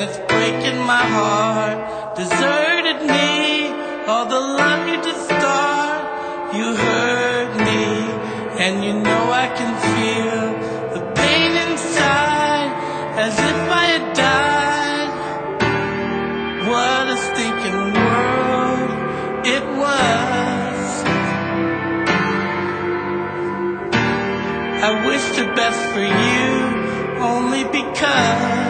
it's breaking my heart. Deserted me, all the love you just start. You hurt me, and you know I can feel the pain inside, as if I had died. What a stinking world it was. I wish the best for you, only because